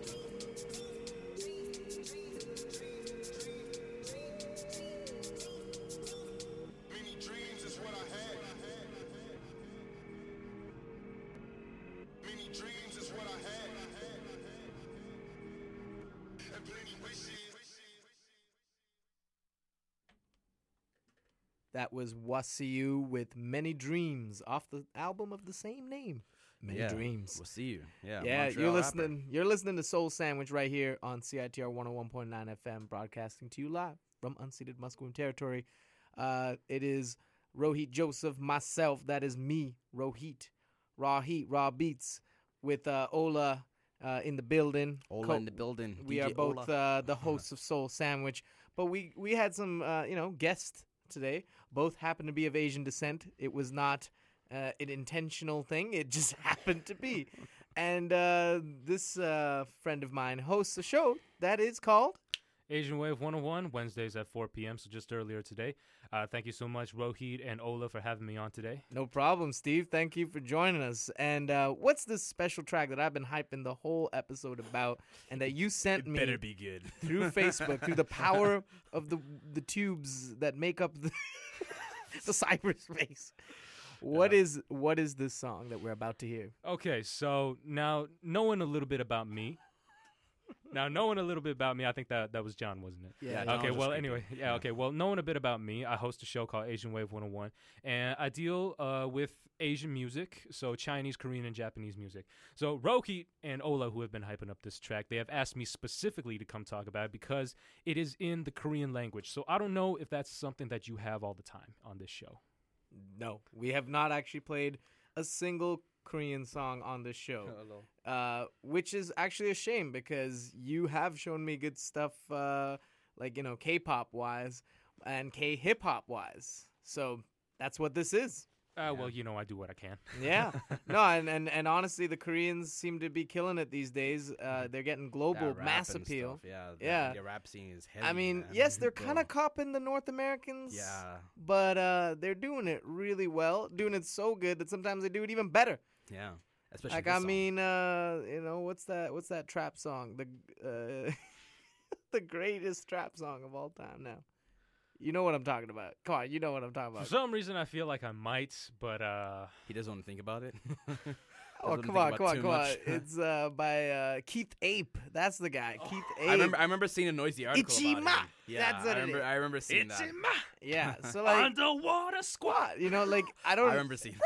H: Many dreams is what I had. Many dreams is what I had. And plenty wishes.
E: That was Wasiu with Many Dreams off the album of the same name. Many
C: Yeah,
E: Dreams.
C: We'll see you. Yeah.
E: Yeah,
C: Montreal
E: you're
C: rapper.
E: listening. You're listening to Soul Sandwich right here on C I T R one oh one point nine F M, broadcasting to you live from unceded Musqueam territory. Uh, it is Rohit Joseph, myself. That is me, Rohit. Raw Heat, Raw Beats, with uh, Ola uh, in the building.
C: Ola
E: Co-
C: in the building.
E: We
C: D J
E: are both
C: Ola.
E: uh, the hosts of Soul Sandwich, but we we had some uh, you know guests today. Both happen to be of Asian descent. It was not uh, an intentional thing. It just happened to be. And uh, this uh, friend of mine hosts a show that is called
K: Asian Wave one oh one, Wednesdays at four p.m., so just earlier today. Uh, thank you so much, Rohit and Ola, for having me on today.
E: No problem, Steve. Thank you for joining us. And uh, what's this special track that I've been hyping the whole episode about and that you sent me
C: Better be good.
E: through Facebook, through the power of the the tubes that make up the, the cyberspace? What
K: Yeah.
E: is what is this song that we're about to hear?
K: Okay, so now knowing a little bit about me. Now, knowing a little bit about me, I think that that was John, wasn't it?
E: Yeah.
C: John
K: Okay,
C: was
K: well,
C: just
K: anyway,
C: creepy.
K: yeah,
C: Yeah.
K: okay. Well, knowing a bit about me, I host a show called Asian Wave one oh one, and I deal uh, with Asian music, so Chinese, Korean, and Japanese music. So Rohit and Ola, who have been hyping up this track, they have asked me specifically to come talk about it because it is in the Korean language. So I don't know if that's something that you have all the time on this show.
E: No, we have not actually played a single Korean song on this show, uh, which is actually a shame because you have shown me good stuff, uh, like, you know, K-pop wise and K-hip hop wise. So that's what this is.
K: Uh, Well, you know, I do what I can.
E: Yeah. No, and, and, and honestly, the Koreans seem to be killing it these days. Uh, they're getting global
C: That rap
E: mass
C: and
E: appeal.
C: stuff, Yeah. the-
E: Yeah.
C: The rap scene is heavy.
E: I mean,
C: man.
E: yes, they're
C: Bro.
E: kind of copying the North Americans.
C: Yeah.
E: But uh, they're doing it really well, doing it so good that sometimes they do it even better.
C: Yeah. Especially
E: Like
C: this
E: I
C: song.
E: mean, uh, you know, what's that? What's that trap song? The uh, the greatest trap song of all time. Now, you know what I'm talking about. Come on, you know what I'm talking
K: For
E: about.
K: some reason, I feel like I might, but uh,
C: He doesn't want to think about it.
E: Oh, come on, come on, come on! It's uh, by uh, Keith Ape. That's the guy, Keith Ape.
C: I remember. I remember seeing a noisy article about
E: Ichima!
C: him. Yeah,
E: That's what
C: I
E: it
C: remember.
E: is.
C: I remember seeing that.
E: Yeah, so like
K: Underwater Squad.
E: you know, like I don't.
C: I remember seeing.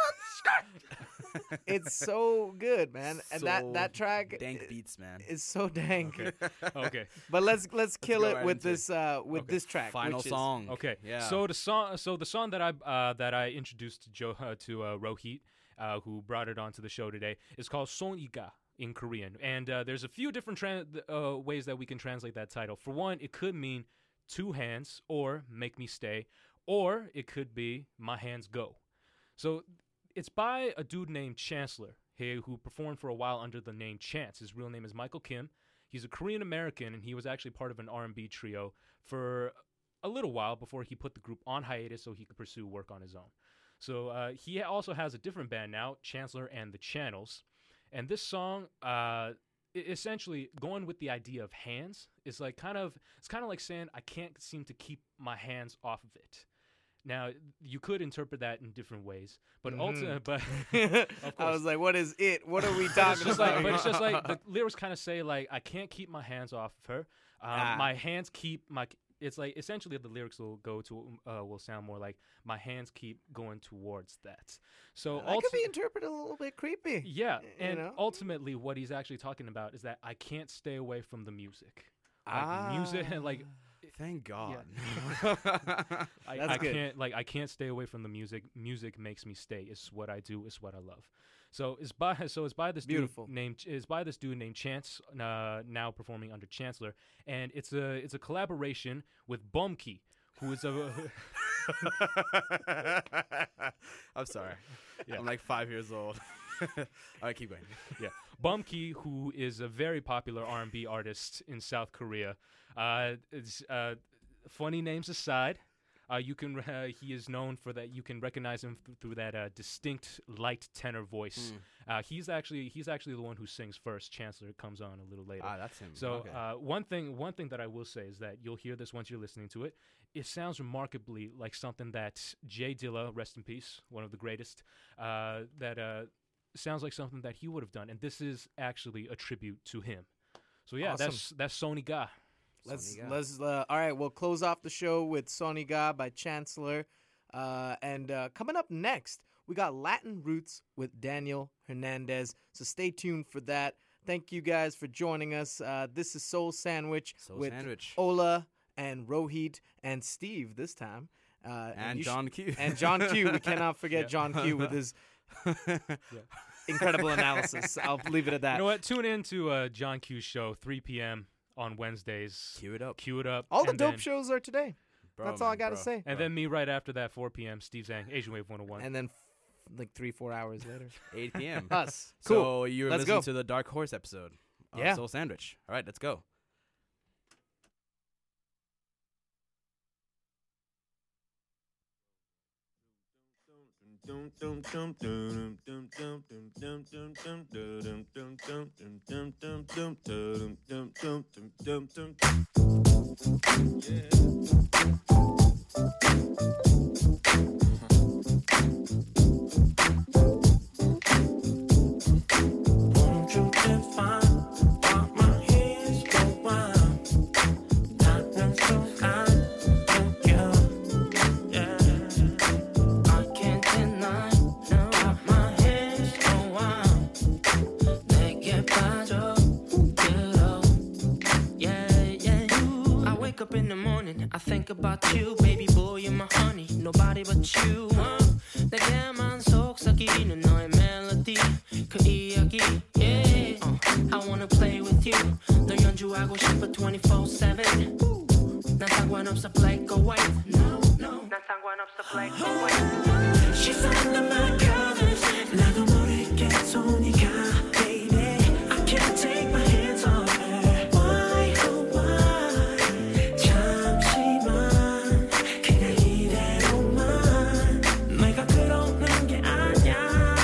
E: It's so good, man, and that
C: So
E: that track
C: dank beats, man.
E: is so dank.
K: Okay.
E: But let's let's kill
C: go
E: it
C: right
E: with
C: into
E: this uh with
K: Okay.
E: this track.
C: Final
E: which is-
C: song.
K: Okay.
C: Yeah.
K: So the song, so the song that I uh, that I introduced to Joe uh, to uh, Rohit, uh, who brought it onto the show today, is called Soniga in Korean, and uh, there's a few different tran- uh, ways that we can translate that title. For one, it could mean two hands, or make me stay, or it could be my hands go. So it's by a dude named Chancellor, he, who performed for a while under the name Chance. His real name is Michael Kim. He's a Korean American, and he was actually part of an R and B trio for a little while before he put the group on hiatus so he could pursue work on his own. So uh, he also has a different band now, Chancellor and the Channels. And this song, uh, e- essentially going with the idea of hands, is like kind of, it's kind of like saying I can't seem to keep my hands off of it. Now, you could interpret that in different ways, but
E: Mhm.
K: ultimately, but of
E: I was
K: course.
E: like, what is it? What are we
K: But it's
E: talking
K: just
E: about?
K: like, but it's just like the lyrics kind of say like I can't keep my hands off of her. Um,
E: Ah.
K: My hands keep my. It's like essentially the lyrics will go to uh, will sound more like my hands keep going towards that. So
E: that could
K: ulti-
E: be interpreted a little bit creepy.
K: yeah,
E: you
K: and
E: know?
K: ultimately what he's actually talking about is that I can't stay away from the music. Like
E: Ah.
K: music, like
C: Thank God.
K: I,
E: That's
K: I
E: good.
K: can't like I can't stay away from the music. Music makes me stay. It's what I do. It's what I love. So it's by so it's by this
E: Beautiful.
K: dude named it's by this dude named Chance, uh, now performing under Chancellor, and it's a it's a collaboration with Bumkey, who is a
C: I'm sorry.
K: Yeah.
C: I'm like five years old. All right, keep going.
K: yeah Bumkey, who is a very popular R and B artist in South Korea. Uh, it's, uh, funny names aside. Uh, you can uh, he is known for that. You can recognize him th- through that uh, distinct light tenor voice. Uh, he's actually he's actually the one who sings first. Chancellor comes on a little later.
C: Ah, that's him.
K: So
C: Okay.
K: uh, one thing one thing that I will say is that you'll hear this once you're listening to it. It sounds remarkably like something that Jay Dilla, rest in peace, one of the greatest, uh, that uh, sounds like something that he would have done. And this is actually a tribute to him. So yeah,
E: Awesome.
K: that's that's Sonny Ga.
E: Let's
C: Sonny Ga.
E: let's uh, all right. We'll close off the show with Sonny Ga by Chancellor, uh, and uh, coming up next we got Latin Roots with Daniel Hernandez. So stay tuned for that. Thank you guys for joining us. Uh, this is Soul Sandwich
C: Soul
E: with
C: Sandwich.
E: Ola and Rohit and Steve this time, uh,
C: And
E: you
C: John Q.
E: and John Q. We cannot forget
K: Yeah.
E: John Q. with his incredible analysis. I'll leave it at that.
K: You know what? Tune in to uh, John Q's show, three p.m. on Wednesdays.
C: Cue it up.
K: Cue it up.
E: All the
K: and
E: dope
K: then,
E: shows are today.
C: Bro,
E: That's all I
C: man,
E: gotta
C: bro.
E: say.
K: And then me right after that, four p.m. Steve Zhang, Asian Wave one oh one.
E: And then, f- like three, four hours later,
C: eight p.m.
E: us.
C: So
E: Cool.
C: you're
E: Let's
C: listening
E: go.
C: to the Dark Horse episode of
E: Yeah.
C: Soul Sandwich. All right, let's go.
F: Won't you define what my hands go wild? Nothing so kind to you, yeah. I can't deny what my hands go wild. 내게 빠져 들어, yeah, yeah. I wake up in the morning, I think about you, baby boy, you're my honey, nobody but you. Uh, 내게만 속삭이는 너의 멜로디. 그 이야기, yeah. uh, I wanna play with you. 널 연주하고 싶어 twenty-four seven. 난 상관없어 black or white. No, no. 난 상관없어 black or white. She's under my covers. 나도 모르게 손이 가, baby. I can't take my hands off her. Why, oh why? 잠시만 그냥 이대로만. 내가 그러는 게 아니야.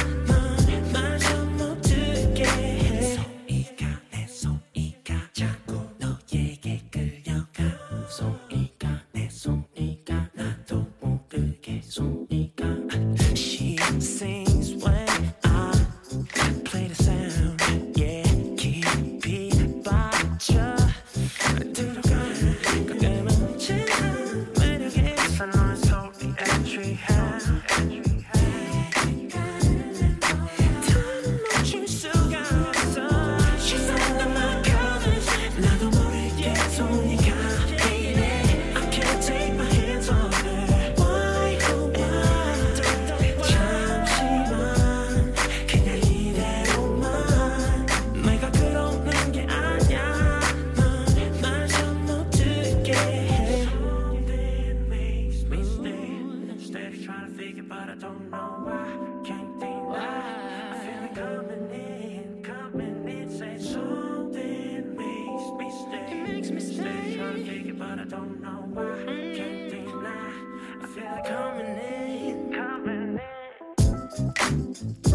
F: She sings when I play the sound, yeah. 깊이 빠져 들어가. 그대는 진한 매력에 있어. 너의 소리에 취해. 다 멈출 수가 없어. She's under my covers. 나도 모르게 손이 가, baby. I can't take my hands off her. Why, oh why? 잠시만 그냥 이대로만. 내가 그러는 게 아니야. 넌 말 좀 못 듣게 해. Something makes me stay. Steady trying to figure, but I don't know why. Can't deny. I feel it coming in, coming in. Say something makes me stay. It makes me stay. Steady trying to figure, but I don't know why. Can't deny. I feel it coming in, coming in.